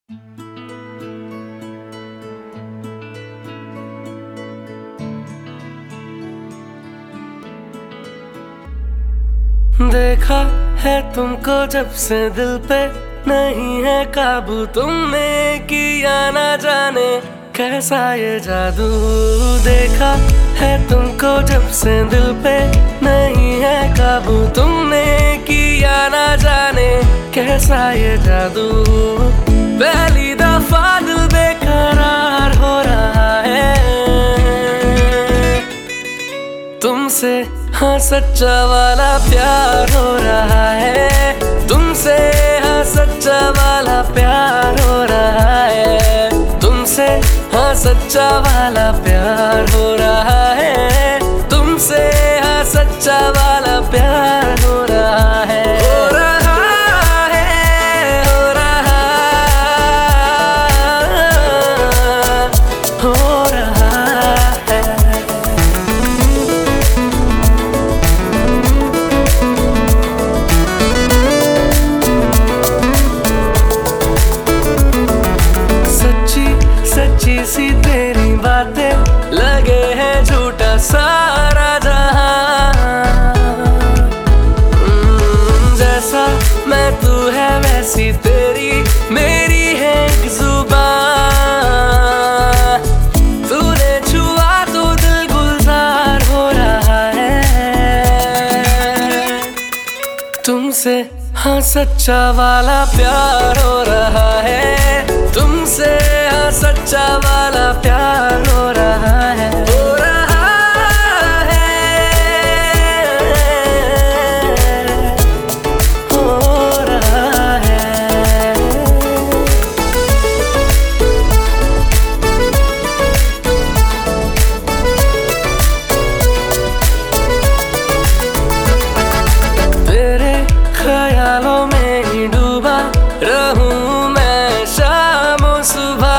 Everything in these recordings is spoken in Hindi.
देखा है तुमको जब से दिल पे नहीं है काबू, तुमने किया ना जाने कैसा ये जादू। देखा है तुमको जब से दिल पे नहीं है काबू, तुमने किया ना जाने कैसा ये जादू। पहली दफा दिल बेकरार हो रहा है तुमसे, हाँ सच्चा वाला प्यार हो रहा है तुमसे, हाँ सच्चा वाला प्यार हो रहा है तुमसे, हाँ सच्चा वाला प्यार हो रहा है तुमसे, हाँ सच्चा वाला प्यार हो रहा है, हो रहा है, हो रहा, हो रहा है। सच्ची सी तेरी बातें लगे हैं झूठा सारा जहां, जैसा मैं तू है वैसी तेरी मेरी है एक जुबान। तूने छुआ तो दिल गुलजार हो रहा है तुमसे, हाँ सच्चा वाला प्यार हो रहा है तुमसे, हाँ सच्चा वाला प्यार हो रहा है, हो रहा है, हो रहा है। तेरे ख्यालों में ही डूबा रहूं मैं शाम सुबह,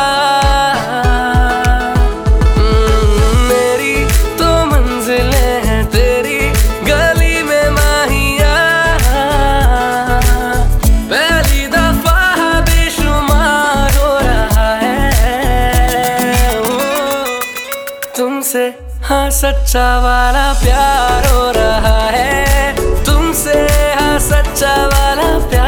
मेरी तो मंजिलें हैं तेरी गली में माहिया। पहली दफा बेशुमार हो रहा है तुमसे, हाँ सच्चा वाला प्यार हो रहा है तुमसे, हाँ सच्चा वाला प्यार।